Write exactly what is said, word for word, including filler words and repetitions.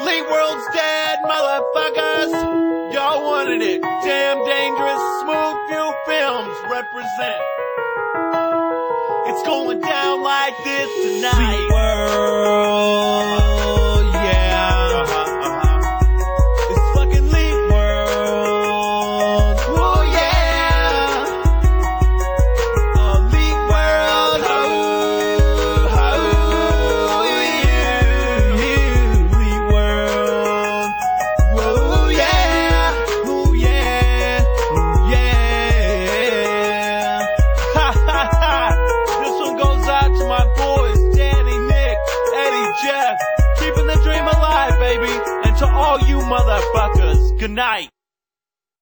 Elite World's dead, motherfuckers. Y'all wanted it. Damn dangerous. Smooth Fuel Films represent. It's going down like this tonight. Elite World, yeah. Uh-huh, uh-huh. It's fucking Elite World. Oh yeah. Elite World, oh, oh, yeah. Elite World, oh yeah, oh yeah, oh yeah. Ha ha ha. This one goes out to my boys, Danny, Nick, Eddie, Jeff. Keeping the dream alive, baby. And to all you motherfuckers, good night.